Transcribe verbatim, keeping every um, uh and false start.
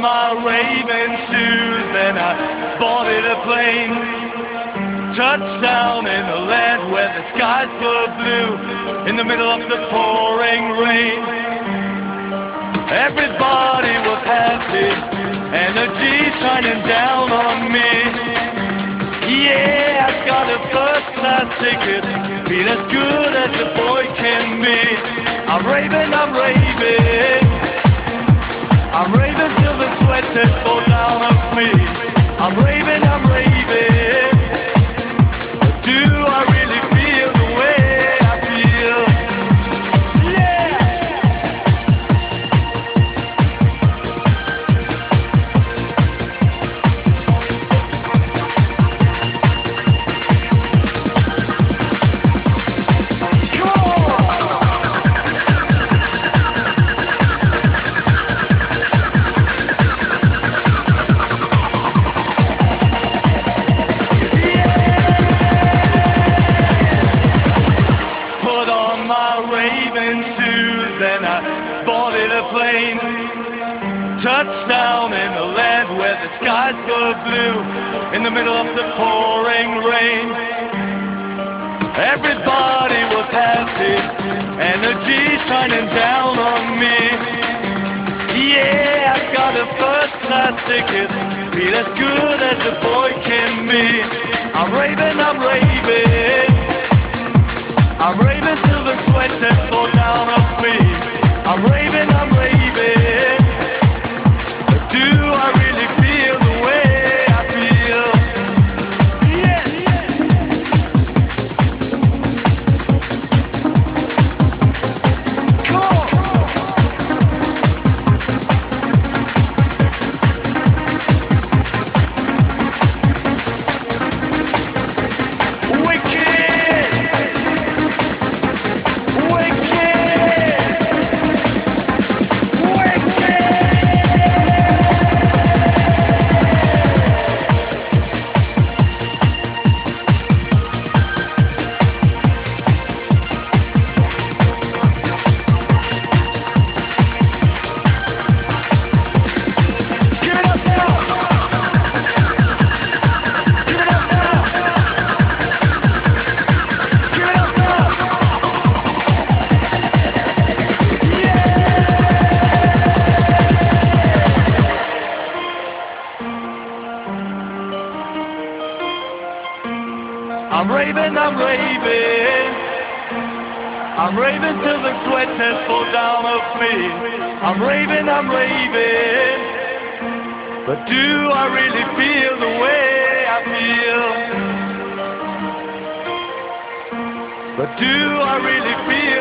my raving shoes, then I boarded a plane. Touchdown in the land where the skies were blue, in the middle of the pouring rain. Everybody was happy, energy shining down on me. Yeah, I got a first class ticket, feel as good as a boy can be. I'm raving, I'm raving, I'm raving till the sweat just fall down off me. I'm raving, I'm raving, but do I really feel the way I feel? Yeah! Touchdown in the land where the skies were blue, in the middle of the pouring rain. Everybody was happy, energy shining down on me. Yeah, I got a first class ticket, feel as good as a boy can be. I'm raving, I'm raving, I'm raving till the sweat just fall down off me. I'm raving, I'm raving, do I really feel the way I feel? Yeah. Come on. Wicked. Wicked. I'm raving, I'm raving, I'm raving till the sweat just fall down off me. I'm raving, I'm raving, but do I really feel the way I feel? But do I really feel